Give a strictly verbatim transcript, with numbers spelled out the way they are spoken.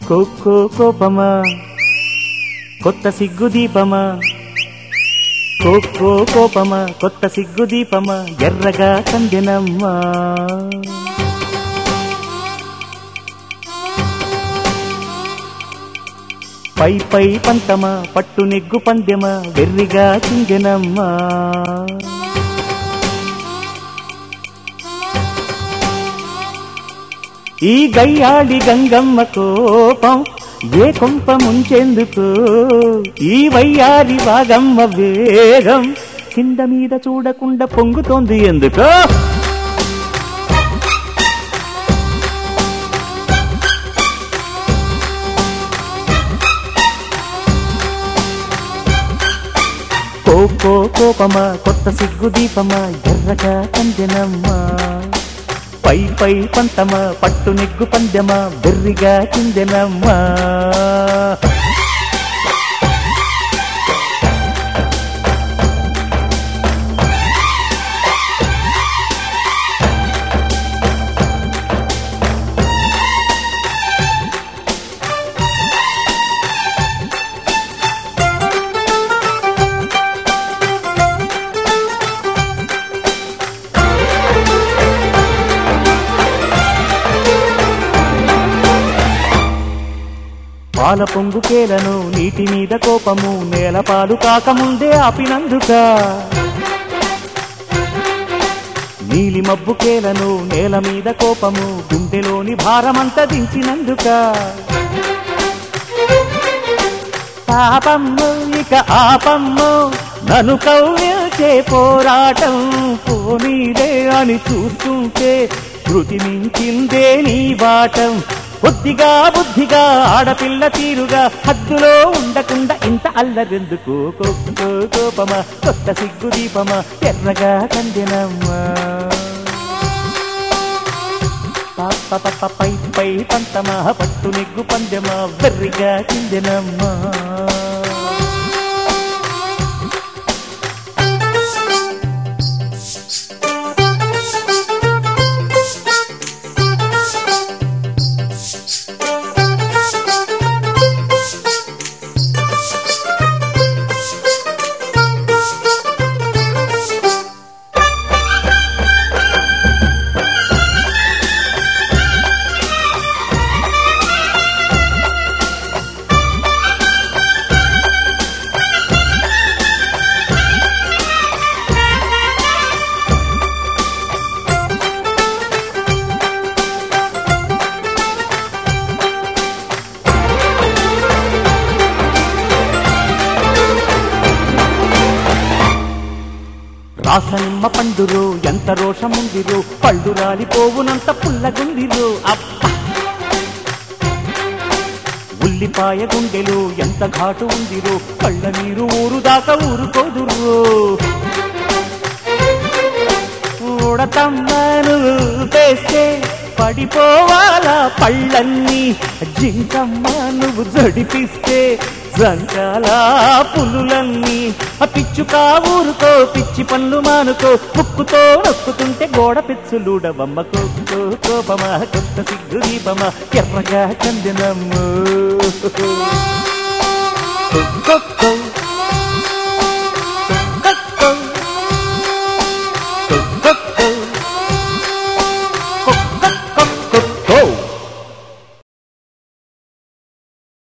Cocoa కోపమా కొత్త సిగ్గు దీపమా, కోకో కోపమా కొత్త సిగ్గు దీపమా, ఎర్రగా కందెనమ్మా. పై పై పంతమా పట్టు నెగ్గు పందెమా, వెర్రిగా చిందెనమ్మా. ఈ గయ్యాళి గంగమ్మ కోపం ఏ కొంప ముంచెందుకు, ఈ వయ్యారి వాగమ్మ వేగం కింద మీద చూడకుండా పొంగుతోంది ఎందుకో. కోకో కోపమా కొత్త సిగ్గు దీపమా, ఎర్రగా కందెనమ్మా. పై పై పంతమా పట్టు నెగ్గు పందెమా, బెర్రిగా చిందెనమ్మా. పాల పొంగుకేలను నీటి మీద కోపము, నేల పాలు కాకముందే ఆపినందుక. నీలి మబ్బుకేలను నేల మీద కోపము, గుండెలోని భారమంత దించినందుక. పాపమ్ము ఇక ఆపమ్ము నన్ను కవ్వించే పోరాటం, పోనీలే అని చూస్తుంటే శృతి మించిందే నీ బాటం. బుద్ధిగా బుద్ధిగా ఆడపిల్ల తీరుగా హద్దులో ఉండకుండా ఇంత అల్లరెందుకు. కోకో కోపమా కొత్త సిగ్గు దీపమా, ఎర్రగా కందెనమ్మా. పాప పై పై పంతమా పట్టు నెగ్గు పందెమా, వెర్రిగా చిందెనమ్మా. రాసనిమ్మ పండురో ఎంత రోషముందిరో, పళ్ళు రాలిపోవునంత పుల్లగుందిరో. అబ్బ ఉల్లిపాయ గుండెలో ఎంత ఘాటు ఉందిరో, కళ్ళ నీరు ఊరు దాకా ఊరుకోదురో. ఊడతమ్మను వేస్తే పడిపోవాలా పళ్ళన్నీ, జింకమ్మ నువ్వు జడిపిస్తే జంకాల పులులన్నీ. పిచ్చుకా ఊరుకో పిచ్చి పన్ను మానుకో, ముక్కుతో నొక్కుతుంటే గోడ పెచ్చులుడవమ్మ. కోకో కోపమా కొత్త సిగ్గు దీపమా, ఎర్రగా కందెనమ్మో.